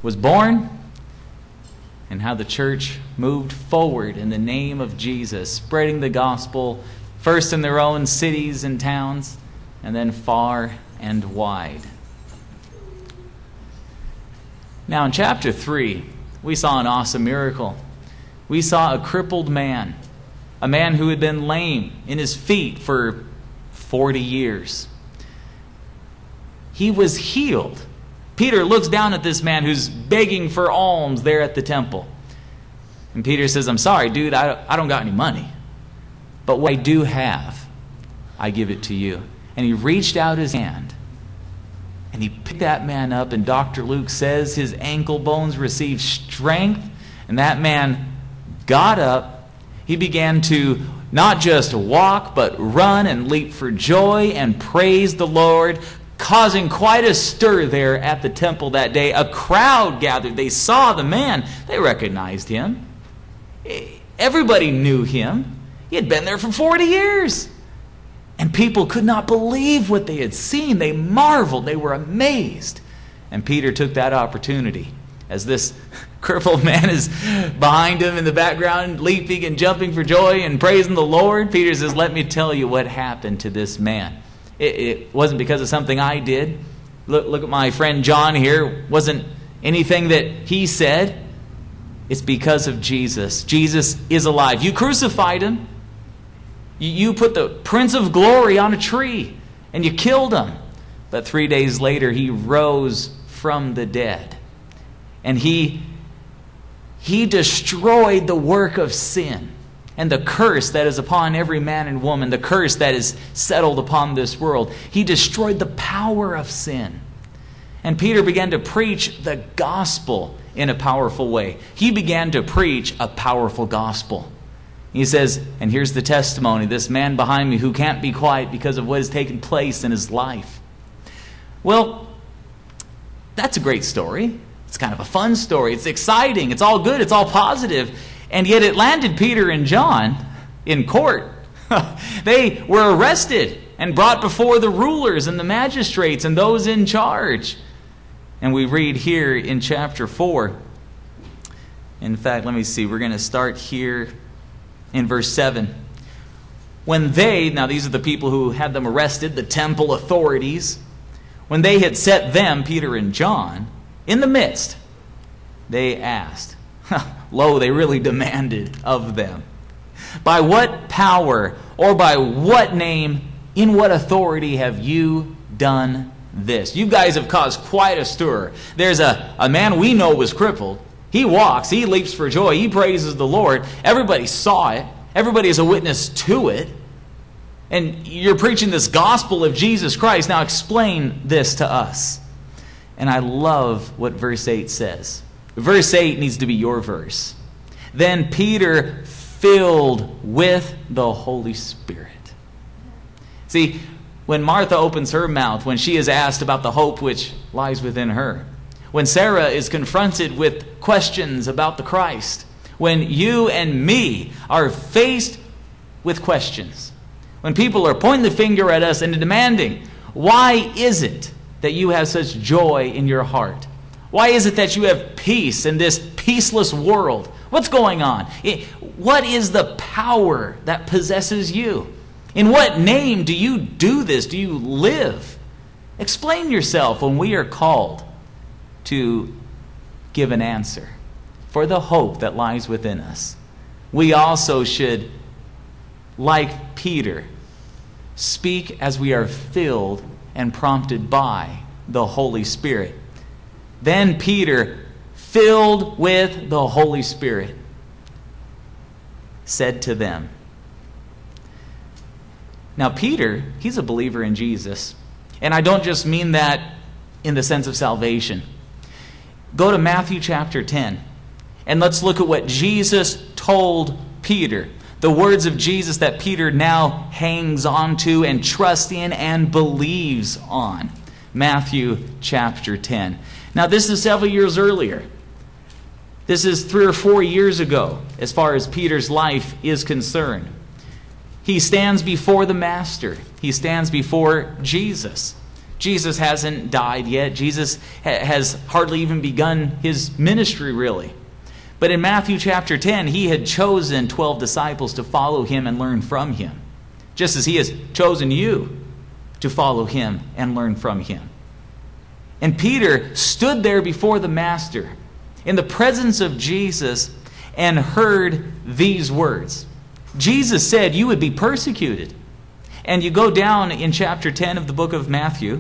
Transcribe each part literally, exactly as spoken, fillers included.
was born and how the church moved forward in the name of Jesus, spreading the gospel first in their own cities and towns, and then far and wide. Now in chapter three, we saw an awesome miracle. We saw a crippled man, a man who had been lame in his feet for forty years. He was healed. Peter looks down at this man who's begging for alms there at the temple. And Peter says, I'm sorry, dude, I, I don't got any money. But what I do have, I give it to you. And he reached out his hand, and he picked that man up, and Doctor Luke says his ankle bones received strength, and that man got up. He began to not just walk, but run and leap for joy and praise the Lord, causing quite a stir there at the temple that day. A crowd gathered. They saw the man. They recognized him. Everybody knew him. He had been there for forty years. And people could not believe what they had seen. They marveled. They were amazed. And Peter took that opportunity as this crippled man is behind him in the background, leaping and jumping for joy and praising the Lord. Peter says, let me tell you what happened to this man. It, it wasn't because of something I did. Look, look at my friend John here. It wasn't anything that he said. It's because of Jesus. Jesus is alive. You crucified him. You, you put the Prince of Glory on a tree and you killed him. But three days later he rose from the dead. And he, he destroyed the work of sin and the curse that is upon every man and woman, the curse that is settled upon this world. He destroyed the power of sin. And Peter began to preach the gospel in a powerful way. He began to preach a powerful gospel. He says, and here's the testimony, this man behind me who can't be quiet because of what has taken place in his life. Well, that's a great story. It's kind of a fun story. It's exciting. It's all good. It's all positive. And yet it landed Peter and John in court. They were arrested and brought before the rulers and the magistrates and those in charge. And we read here in chapter four. In fact, let me see. We're going to start here in verse seven. When they, now these are the people who had them arrested, the temple authorities. When they had set them, Peter and John, in the midst, they asked, lo, they really demanded of them, by what power or by what name, in what authority have you done this? You guys have caused quite a stir. There's a, a man we know was crippled. He walks, he leaps for joy, he praises the Lord. Everybody saw it. Everybody is a witness to it. And you're preaching this gospel of Jesus Christ. Now explain this to us. And I love what verse eight says. Verse eight needs to be your verse. Then Peter, filled with the Holy Spirit. See, when Martha opens her mouth, when she is asked about the hope which lies within her, when Sarah is confronted with questions about the Christ, when you and me are faced with questions, when people are pointing the finger at us and demanding, why is it that you have such joy in your heart? Why is it that you have peace in this peaceless world? What's going on? What is the power that possesses you? In what name do you do this? Do you live? Explain yourself when we are called to give an answer for the hope that lies within us. We also should, like Peter, speak as we are filled and prompted by the Holy Spirit. Then Peter, filled with the Holy Spirit, said to them. Now Peter, he's a believer in Jesus. And I don't just mean that in the sense of salvation. Go to Matthew chapter ten. And let's look at what Jesus told Peter. The words of Jesus that Peter now hangs on to and trusts in and believes on. Matthew chapter ten. Now this is several years earlier. This is three or four years ago as far as Peter's life is concerned. He stands before the Master. He stands before Jesus. Jesus hasn't died yet. Jesus ha- has hardly even begun his ministry, really. But in Matthew chapter ten, he had chosen twelve disciples to follow him and learn from him, just as he has chosen you to follow him and learn from him. And Peter stood there before the Master in the presence of Jesus and heard these words. Jesus said you would be persecuted. And you go down in chapter ten of the book of Matthew.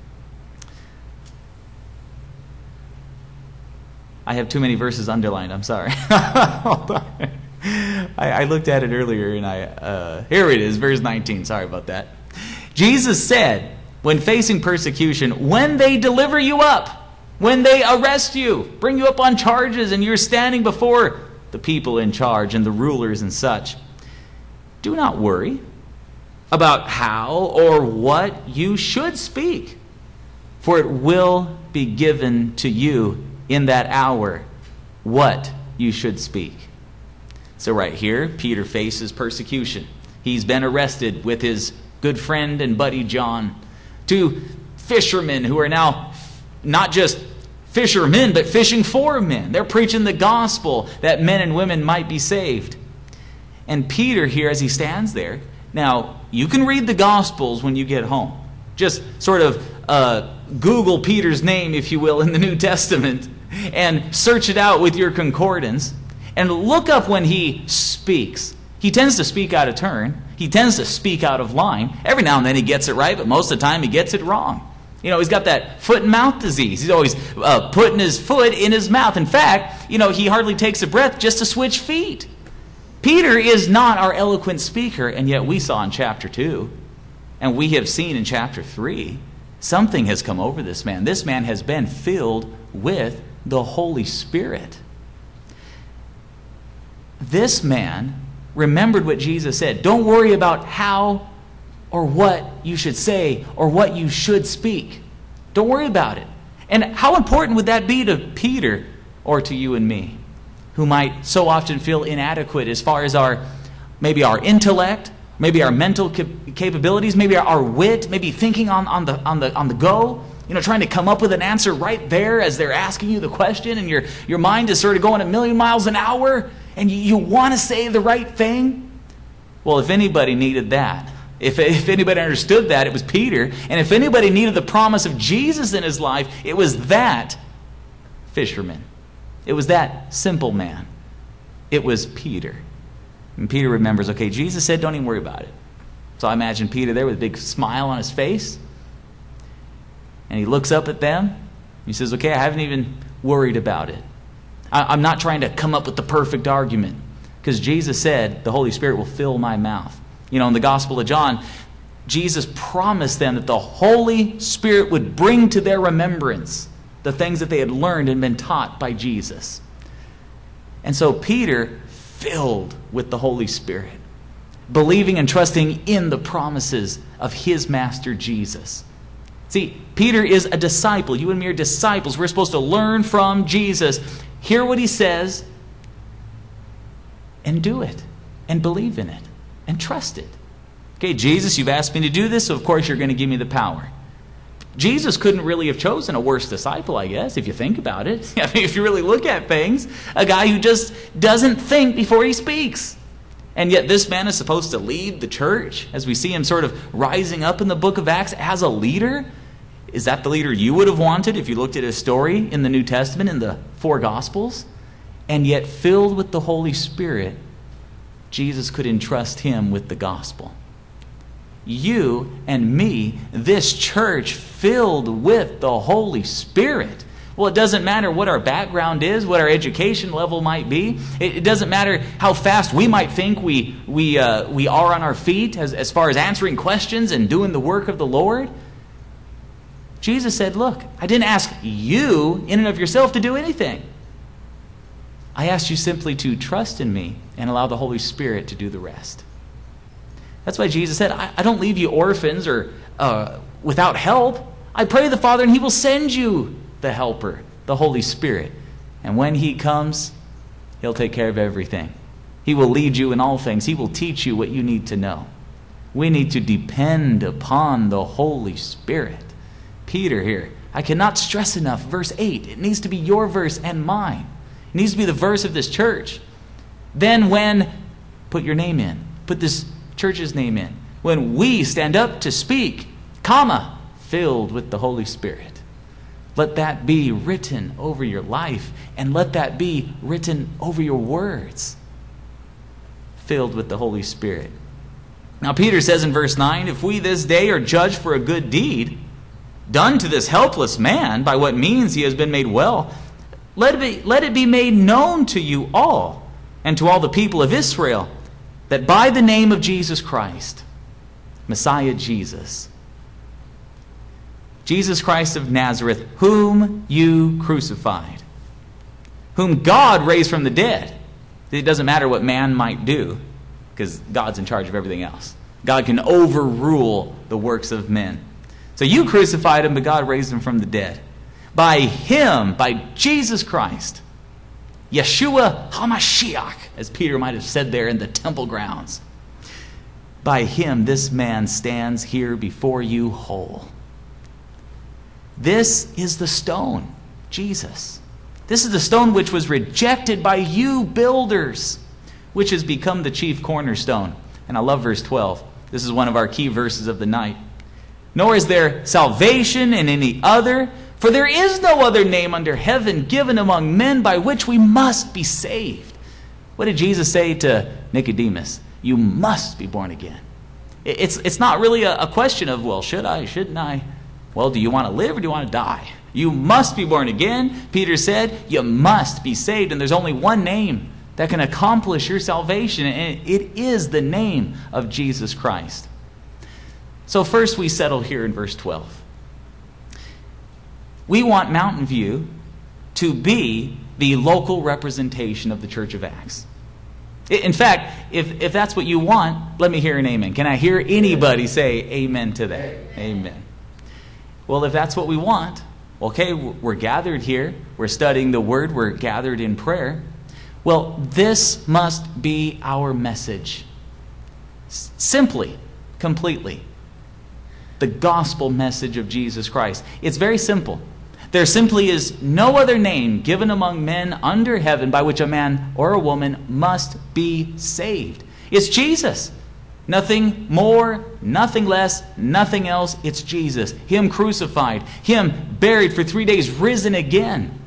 I have too many verses underlined. I'm sorry. Hold on. I, I looked at it earlier and I, uh, here it is, verse nineteen. Sorry about that. Jesus said, when facing persecution, when they deliver you up, when they arrest you, bring you up on charges, and you're standing before the people in charge and the rulers and such, do not worry about how or what you should speak, for it will be given to you in that hour what you should speak. So right here, Peter faces persecution. He's been arrested with his good friend and buddy John. Two fishermen who are now not just fishermen, but fishing for men. They're preaching the gospel that men and women might be saved. And Peter here, as he stands there, now you can read the Gospels when you get home. Just sort of uh, Google Peter's name, if you will, in the New Testament and search it out with your concordance and look up when he speaks. He tends to speak out of turn. He tends to speak out of line. Every now and then he gets it right, but most of the time he gets it wrong. You know, he's got that foot and mouth disease. He's always uh, putting his foot in his mouth. In fact, you know, he hardly takes a breath just to switch feet. Peter is not our eloquent speaker, and yet we saw in chapter two, and we have seen in chapter three, something has come over this man. This man has been filled with the Holy Spirit. This man remembered what Jesus said. Don't worry about how or what you should say or what you should speak. Don't worry about it. And how important would that be to Peter or to you and me, who might so often feel inadequate as far as our, maybe our intellect, maybe our mental cap- capabilities, maybe our, our wit, maybe thinking on, on the on the on the go, you know, trying to come up with an answer right there as they're asking you the question, and your your mind is sort of going a million miles an hour, and you, you want to say the right thing. Well, if anybody needed that, if if anybody understood that, it was Peter, and if anybody needed the promise of Jesus in his life, it was that fisherman. It was that simple man. It was Peter. And Peter remembers, okay, Jesus said don't even worry about it. So I imagine Peter there with a big smile on his face. And he looks up at them. He says, okay, I haven't even worried about it. I, I'm not trying to come up with the perfect argument. Because Jesus said the Holy Spirit will fill my mouth. You know, in the Gospel of John, Jesus promised them that the Holy Spirit would bring to their remembrance the things that they had learned and been taught by Jesus. And so Peter, filled with the Holy Spirit, believing and trusting in the promises of his master Jesus. See, Peter is a disciple. You and me are disciples. We're supposed to learn from Jesus, hear what he says, and do it, and believe in it, and trust it. Okay, Jesus, you've asked me to do this, so of course you're going to give me the power. Jesus couldn't really have chosen a worse disciple, I guess, if you think about it. I mean, if you really look at things, a guy who just doesn't think before he speaks. And yet this man is supposed to lead the church, as we see him sort of rising up in the book of Acts as a leader. Is that the leader you would have wanted if you looked at his story in the New Testament, in the four Gospels? And yet, filled with the Holy Spirit, Jesus could entrust him with the gospel. You and me, this church filled with the Holy Spirit. Well, it doesn't matter what our background is, what our education level might be. It, it doesn't matter how fast we might think we we uh, we are on our feet as, as far as answering questions and doing the work of the Lord. Jesus said, look, I didn't ask you in and of yourself to do anything. I asked you simply to trust in me and allow the Holy Spirit to do the rest. That's why Jesus said, I, I don't leave you orphans or uh, without help. I pray the Father and he will send you the helper, the Holy Spirit. And when he comes, he'll take care of everything. He will lead you in all things. He will teach you what you need to know. We need to depend upon the Holy Spirit. Peter here. I cannot stress enough, verse eight. It needs to be your verse and mine. It needs to be the verse of this church. Then when, put your name in, put this church's name in. When we stand up to speak, comma, filled with the Holy Spirit. Let that be written over your life, and let that be written over your words. Filled with the Holy Spirit. Now Peter says in verse nine, if we this day are judged for a good deed, done to this helpless man, by what means he has been made well, let it be, let it be made known to you all, and to all the people of Israel, that by the name of Jesus Christ, Messiah Jesus, Jesus Christ of Nazareth, whom you crucified, whom God raised from the dead. It doesn't matter what man might do, because God's in charge of everything else. God can overrule the works of men. So you crucified him, but God raised him from the dead. By him, by Jesus Christ, Yeshua HaMashiach, as Peter might have said there in the temple grounds. By him, this man stands here before you whole. This is the stone, Jesus. This is the stone which was rejected by you builders, which has become the chief cornerstone. And I love verse twelve. This is one of our key verses of the night. Nor is there salvation in any other, for there is no other name under heaven given among men by which we must be saved. What did Jesus say to Nicodemus? You must be born again. It's, it's not really a, a question of, well, should I, shouldn't I? Well, do you want to live or do you want to die? You must be born again. Peter said, you must be saved. And there's only one name that can accomplish your salvation, and it is the name of Jesus Christ. So first we settle here in verse twelve. We want Mountain View to be the local representation of the Church of Acts. In fact, if, if that's what you want, let me hear an amen. Can I hear anybody say amen to that? Amen. Well, if that's what we want, okay, we're gathered here, we're studying the Word, we're gathered in prayer. Well, this must be our message. S- simply, completely. The gospel message of Jesus Christ. It's very simple. There simply is no other name given among men under heaven by which a man or a woman must be saved. It's Jesus. Nothing more, nothing less, nothing else. It's Jesus. Him crucified. Him buried for three days, risen again.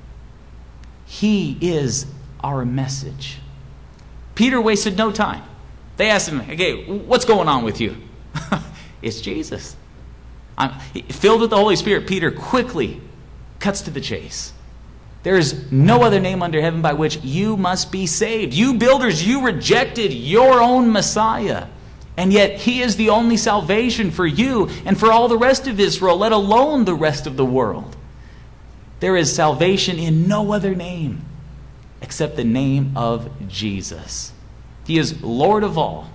He is our message. Peter wasted no time. They asked him, okay, what's going on with you? It's Jesus. I'm, filled with the Holy Spirit, Peter quickly cuts to the chase. There is no other name under heaven by which you must be saved. You builders, you rejected your own Messiah. And yet he is the only salvation for you and for all the rest of Israel, let alone the rest of the world. There is salvation in no other name except the name of Jesus. He is Lord of all.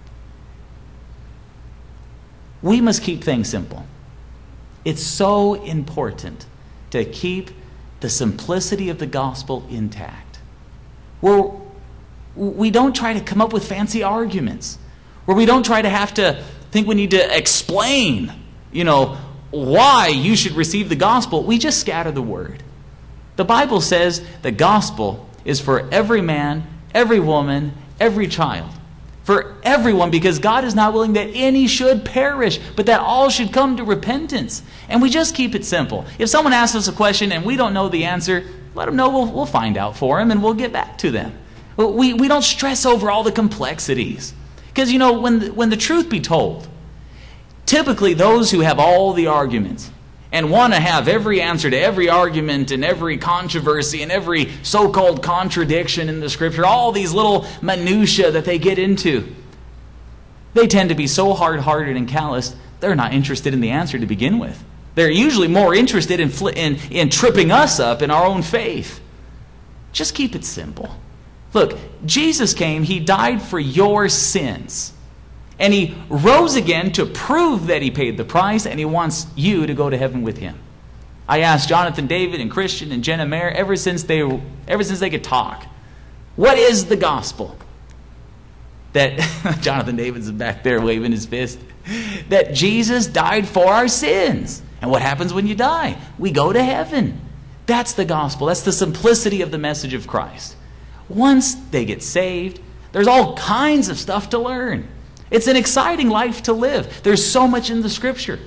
We must keep things simple. It's so important to keep the simplicity of the gospel intact. Where we don't try to come up with fancy arguments. Where we don't try to have to think we need to explain, you know, why you should receive the gospel. We just scatter the word. The Bible says the gospel is for every man, every woman, every child. For everyone, because God is not willing that any should perish, but that all should come to repentance. And we just keep it simple. If someone asks us a question and we don't know the answer, let them know. We'll, we'll find out for them and we'll get back to them. We, we don't stress over all the complexities. Because, you know, when the, when the truth be told, typically those who have all the arguments and want to have every answer to every argument and every controversy and every so-called contradiction in the Scripture, all these little minutiae that they get into, they tend to be so hard-hearted and callous, they're not interested in the answer to begin with. They're usually more interested in, in, in tripping us up in our own faith. Just keep it simple. Look, Jesus came, He died for your sins. And He rose again to prove that He paid the price, and He wants you to go to heaven with Him. I asked Jonathan David and Christian and Jenna Mayer ever since they ever since they could talk, what is the gospel? That Jonathan David's back there waving his fist. That Jesus died for our sins. And what happens when you die? We go to heaven. That's the gospel. That's the simplicity of the message of Christ. Once they get saved, there's all kinds of stuff to learn. It's an exciting life to live. There's so much in the Scripture.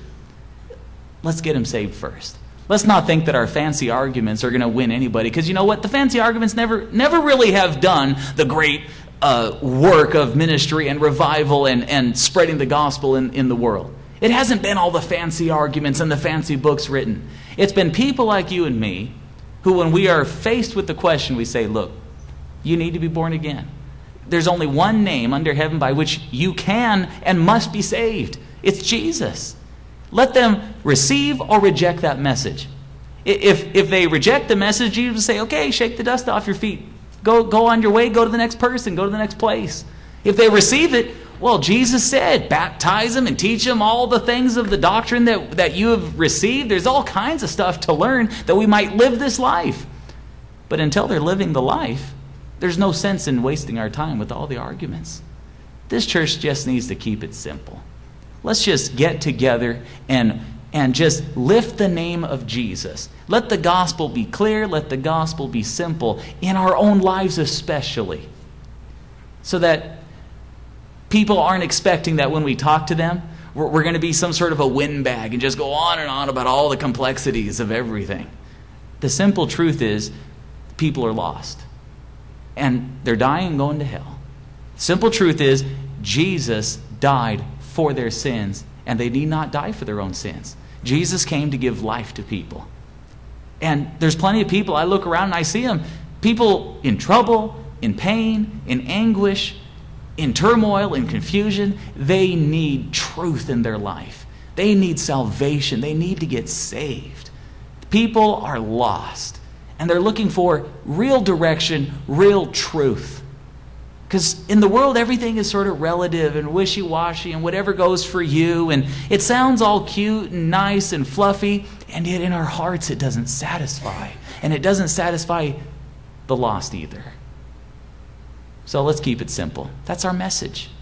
Let's get them saved first. Let's not think that our fancy arguments are going to win anybody, because you know what? The fancy arguments never, never really have done the great uh, work of ministry and revival and, and spreading the gospel in, in the world. It hasn't been all the fancy arguments and the fancy books written. It's been people like you and me who, when we are faced with the question, we say, look, you need to be born again. There's only one name under heaven by which you can and must be saved. It's Jesus. Let them receive or reject that message. If, if they reject the message, you just say, okay, shake the dust off your feet. Go, go on your way, go to the next person, go to the next place. If they receive it, well, Jesus said, baptize them and teach them all the things of the doctrine that, that you have received. There's all kinds of stuff to learn that we might live this life. But until they're living the life, there's no sense in wasting our time with all the arguments. This church just needs to keep it simple. Let's just get together and, and just lift the name of Jesus. Let the gospel be clear. Let the gospel be simple in our own lives especially. So that people aren't expecting that when we talk to them, we're, we're going to be some sort of a windbag and just go on and on about all the complexities of everything. The simple truth is people are lost. And they're dying and going to hell. Simple truth is Jesus died for their sins, and they need not die for their own sins. Jesus came to give life to people. And there's plenty of people, I look around and I see them, people in trouble, in pain, in anguish, in turmoil, in confusion. They need truth in their life. They need salvation. They need to get saved. People are lost, and they're looking for real direction, real truth. Because in the world, everything is sort of relative and wishy-washy and whatever goes for you. And it sounds all cute and nice and fluffy. And yet in our hearts, it doesn't satisfy. And it doesn't satisfy the lost either. So let's keep it simple. That's our message.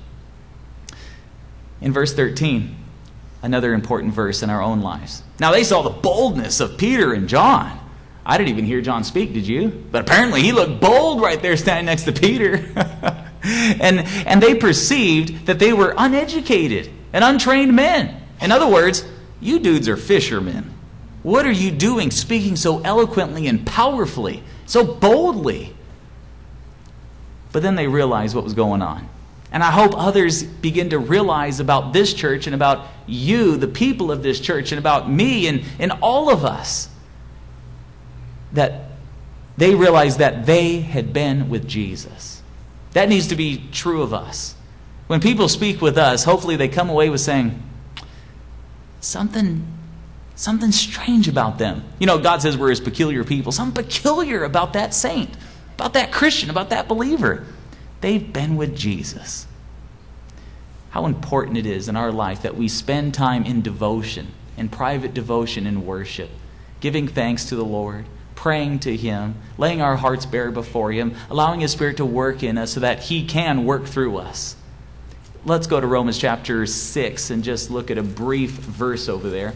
In verse thirteen, another important verse in our own lives. Now they saw the boldness of Peter and John. I didn't even hear John speak, did you? But apparently he looked bold right there standing next to Peter. and, and they perceived that they were uneducated and untrained men. In other words, you dudes are fishermen. What are you doing speaking so eloquently and powerfully, so boldly? But then they realized what was going on. And I hope others begin to realize about this church and about you, the people of this church, and about me and, and all of us, that they realized that they had been with Jesus. That needs to be true of us. When people speak with us, hopefully they come away with saying, something, something strange about them. You know, God says we're His peculiar people. Something peculiar about that saint, about that Christian, about that believer. They've been with Jesus. How important it is in our life that we spend time in devotion, in private devotion and worship, giving thanks to the Lord, praying to Him, laying our hearts bare before Him, allowing His Spirit to work in us so that He can work through us. Let's go to Romans chapter six and just look at a brief verse over there.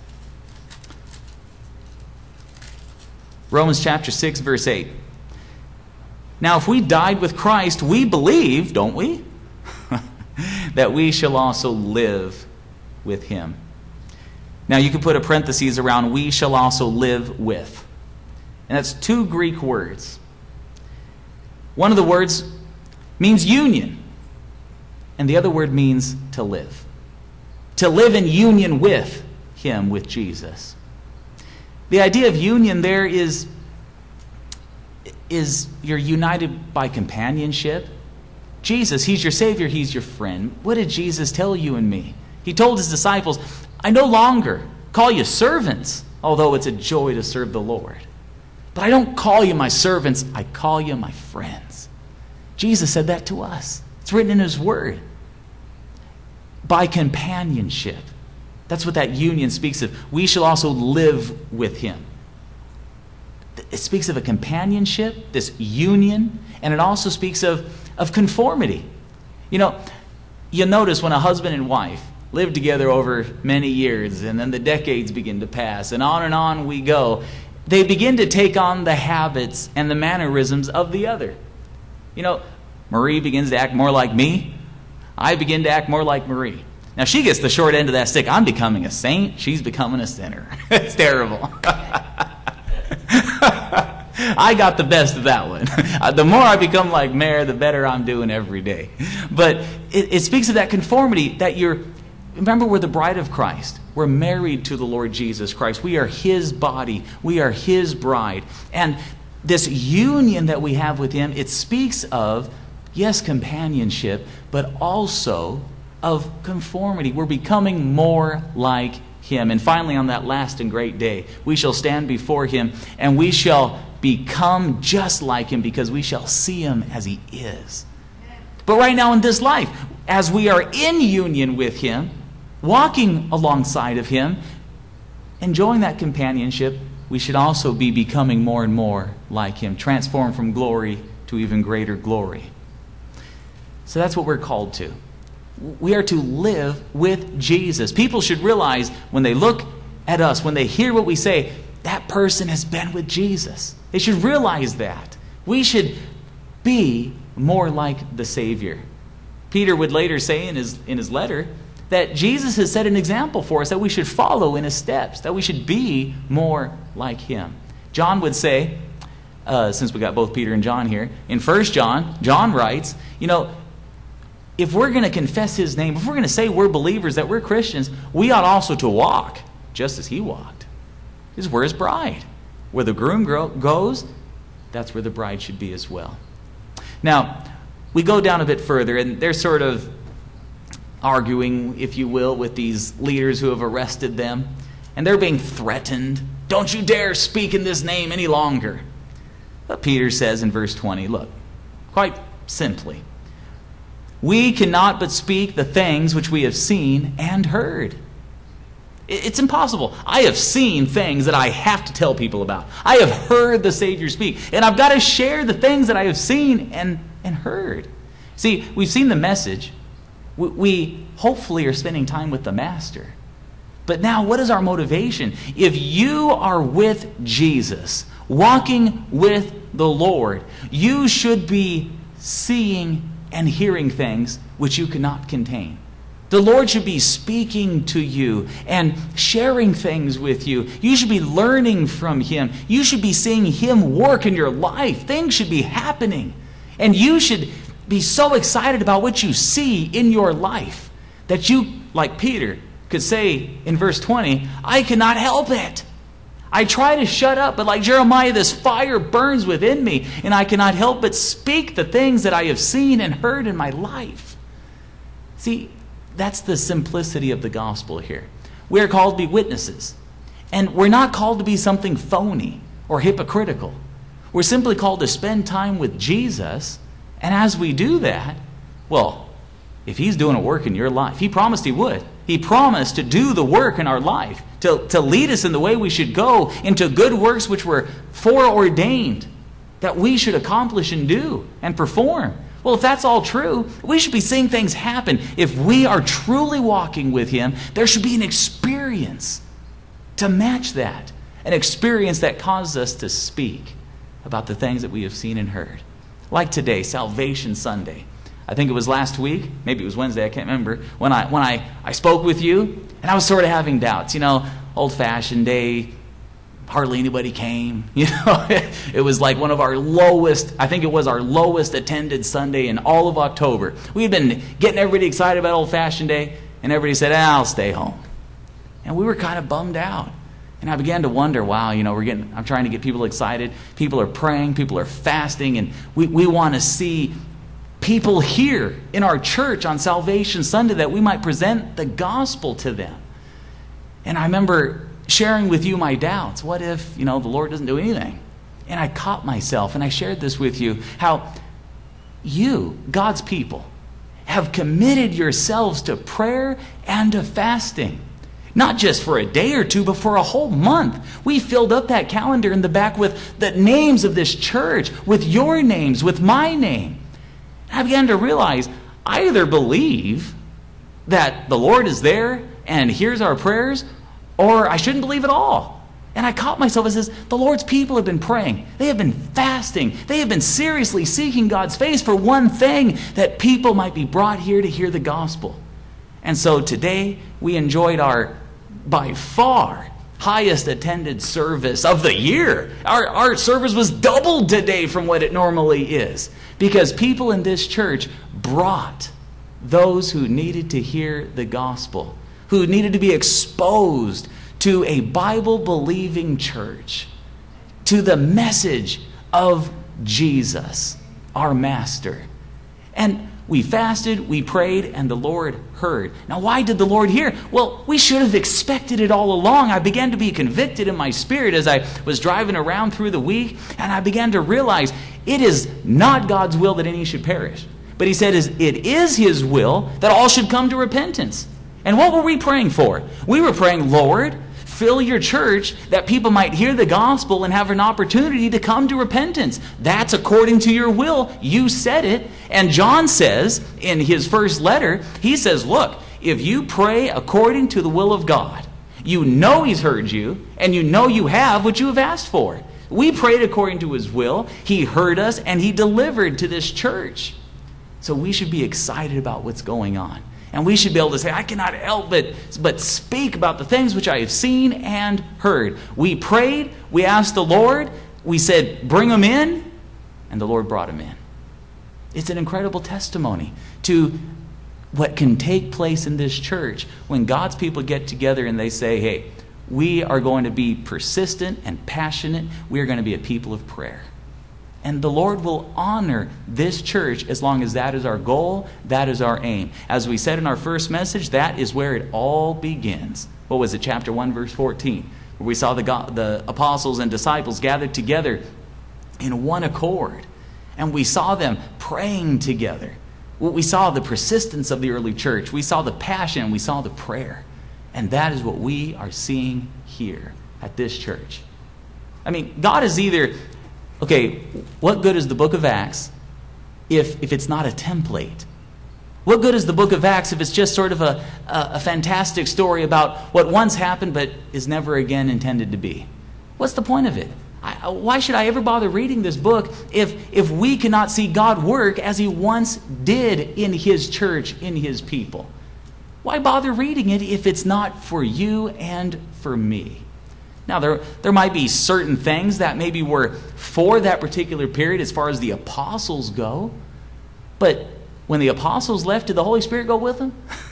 Romans chapter six, verse eight. Now, if we died with Christ, we believe, don't we, that we shall also live with Him. Now, you can put a parenthesis around we shall also live with. And that's two Greek words. One of the words means union, and the other word means to live. To live in union with Him, with Jesus. The idea of union there is, is you're united by companionship. Jesus, He's your Savior, He's your friend. What did Jesus tell you and me? He told His disciples, I no longer call you servants, although it's a joy to serve the Lord. But I don't call you my servants, I call you my friends. Jesus said that to us. It's written in His Word. By companionship. That's what that union speaks of. We shall also live with Him. It speaks of a companionship, this union, and it also speaks of, of conformity. You know, you'll notice when a husband and wife live together over many years, and then the decades begin to pass, and on and on we go. They begin to take on the habits and the mannerisms of the other. You know, Marie begins to act more like me. I begin to act more like Marie. Now, she gets the short end of that stick. I'm becoming a saint. She's becoming a sinner. It's terrible. I got the best of that one. The more I become like Mare, the better I'm doing every day. But it, it speaks of that conformity that you're... Remember, we're the bride of Christ. We're married to the Lord Jesus Christ. We are His body. We are His bride. And this union that we have with Him, it speaks of, yes, companionship, but also of conformity. We're becoming more like Him. And finally, on that last and great day, we shall stand before Him, and we shall become just like Him, because we shall see Him as He is. But right now in this life, as we are in union with Him, walking alongside of Him, enjoying that companionship, we should also be becoming more and more like Him, transformed from glory to even greater glory. So that's what we're called to. We are to live with Jesus. People should realize when they look at us, when they hear what we say, that person has been with Jesus. They should realize that. We should be more like the Savior. Peter would later say in his, in his letter that Jesus has set an example for us that we should follow in His steps, that we should be more like Him. John would say, uh, since we got both Peter and John here, in First John, John writes, you know, if we're going to confess His name, if we're going to say we're believers, that we're Christians, we ought also to walk just as He walked. Because we're His bride. Where the groom goes, that's where the bride should be as well. Now, we go down a bit further, and they're sort of arguing, if you will, with these leaders who have arrested them. And they're being threatened. Don't you dare speak in this name any longer. But Peter says in verse twenty, look, quite simply, we cannot but speak the things which we have seen and heard. It's impossible. I have seen things that I have to tell people about. I have heard the Savior speak. And I've got to share the things that I have seen and, and heard. See, we've seen the message. We, we hopefully are spending time with the Master. But now, what is our motivation? If you are with Jesus, walking with the Lord, you should be seeing and hearing things which you cannot contain. The Lord should be speaking to you and sharing things with you. You should be learning from Him. You should be seeing Him work in your life. Things should be happening. And you should be so excited about what you see in your life that you, like Peter, could say in verse twenty, I cannot help it. I try to shut up, but like Jeremiah, this fire burns within me, and I cannot help but speak the things that I have seen and heard in my life. See, that's the simplicity of the gospel here. We're called to be witnesses. And we're not called to be something phony or hypocritical. We're simply called to spend time with Jesus. And as we do that, well, if He's doing a work in your life, He promised He would. He promised to do the work in our life, to, to lead us in the way we should go, into good works which were foreordained, that we should accomplish and do and perform. Well, if that's all true, we should be seeing things happen. If we are truly walking with Him, there should be an experience to match that. An experience that causes us to speak about the things that we have seen and heard. Like today, Salvation Sunday. I think it was last week, maybe it was Wednesday, I can't remember, when I when I, I spoke with you, and I was sort of having doubts. You know, old-fashioned day, hardly anybody came. You know, it was like one of our lowest, I think it was our lowest attended Sunday in all of October. We had been getting everybody excited about old-fashioned day, and everybody said, ah, I'll stay home. And we were kind of bummed out. And I began to wonder, wow, you know, we're getting, I'm trying to get people excited. People are praying, people are fasting, and we, we want to see people here in our church on Salvation Sunday that we might present the gospel to them. And I remember sharing with you my doubts. What if, you know, the Lord doesn't do anything? And I caught myself, and I shared this with you, how you, God's people, have committed yourselves to prayer and to fasting. Not just for a day or two, but for a whole month. We filled up that calendar in the back with the names of this church, with your names, with my name. And I began to realize I either believe that the Lord is there and hears our prayers, or I shouldn't believe at all. And I caught myself as this, the Lord's people have been praying. They have been fasting. They have been seriously seeking God's face for one thing, that people might be brought here to hear the gospel. And so today we enjoyed our, by far, highest attended service of the year. Our, our service was doubled today from what it normally is, because people in this church brought those who needed to hear the gospel, who needed to be exposed to a Bible-believing church, to the message of Jesus, our Master. And we fasted, we prayed, and the Lord heard. Now, why did the Lord hear? Well, we should have expected it all along. I began to be convicted in my spirit as I was driving around through the week, and I began to realize it is not God's will that any should perish. But he said it is his will that all should come to repentance. And what were we praying for? We were praying, Lord, fill your church that people might hear the gospel and have an opportunity to come to repentance. That's according to your will. You said it. And John says in his first letter, he says, look, if you pray according to the will of God, you know he's heard you, and you know you have what you have asked for. We prayed according to his will. He heard us, and he delivered to this church. So we should be excited about what's going on. And we should be able to say, I cannot help but, but speak about the things which I have seen and heard. We prayed, we asked the Lord, we said, bring them in, and the Lord brought them in. It's an incredible testimony to what can take place in this church when God's people get together and they say, hey, we are going to be persistent and passionate. We are going to be a people of prayer. And the Lord will honor this church as long as that is our goal, that is our aim. As we said in our first message, that is where it all begins. What was it, chapter one, verse fourteen? Where we saw the, God, the apostles and disciples gathered together in one accord. And we saw them praying together. We saw the persistence of the early church. We saw the passion. We saw the prayer. And that is what we are seeing here at this church. I mean, God is either... Okay, what good is the book of Acts if, if it's not a template? What good is the book of Acts if it's just sort of a, a, a fantastic story about what once happened but is never again intended to be? What's the point of it? I, why should I ever bother reading this book if, if we cannot see God work as he once did in his church, in his people? Why bother reading it if it's not for you and for me? Now, there, there might be certain things that maybe were for that particular period as far as the apostles go. But when the apostles left, did the Holy Spirit go with them?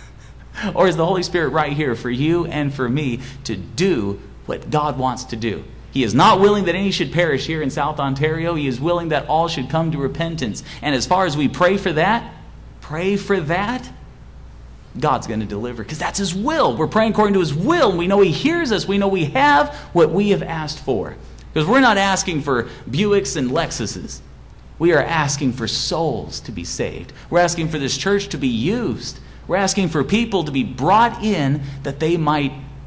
Or is the Holy Spirit right here for you and for me to do what God wants to do? He is not willing that any should perish here in South Ontario. He is willing that all should come to repentance. And as far as we pray for that, pray for that, God's going to deliver, because that's his will. We're praying according to his will, and we know he hears us. We know we have what we have asked for. Because we're not asking for Buicks and Lexuses. We are asking for souls to be saved. We're asking for this church to be used. We're asking for people to be brought in that they might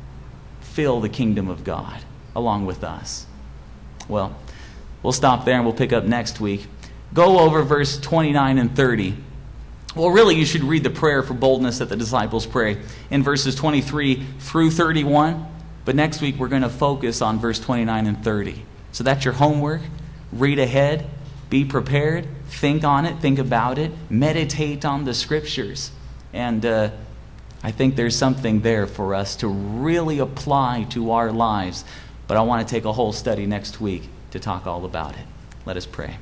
fill the kingdom of God along with us. Well, we'll stop there and we'll pick up next week. Go over verse twenty-nine and thirty. Well, really, you should read the prayer for boldness that the disciples pray in verses twenty-three through thirty-one. But next week, we're going to focus on verse twenty-nine and thirty. So that's your homework. Read ahead. Be prepared. Think on it. Think about it. Meditate on the scriptures. And uh, I think there's something there for us to really apply to our lives. But I want to take a whole study next week to talk all about it. Let us pray.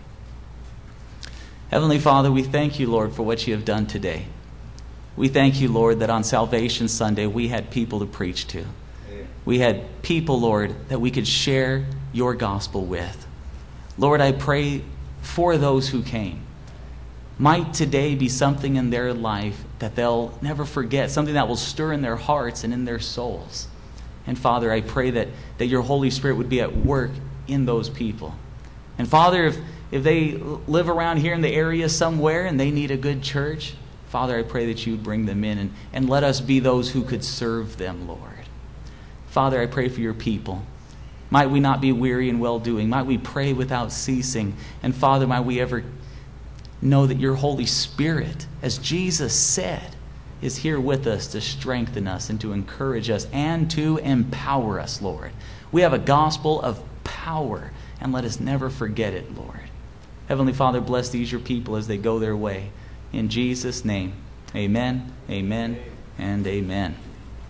Heavenly Father, we thank you, Lord, for what you have done today. We thank you, Lord, that on Salvation Sunday we had people to preach to. We had people, Lord, that we could share your gospel with. Lord, I pray for those who came. Might today be something in their life that they'll never forget, something that will stir in their hearts and in their souls. And Father, I pray that, that your Holy Spirit would be at work in those people. And Father, if If they live around here in the area somewhere and they need a good church, Father, I pray that you bring them in and, and let us be those who could serve them, Lord. Father, I pray for your people. Might we not be weary in well-doing. Might we pray without ceasing. And Father, might we ever know that your Holy Spirit, as Jesus said, is here with us to strengthen us and to encourage us and to empower us, Lord. We have a gospel of power, and let us never forget it, Lord. Heavenly Father, bless these your people as they go their way. In Jesus' name, amen, amen, and amen.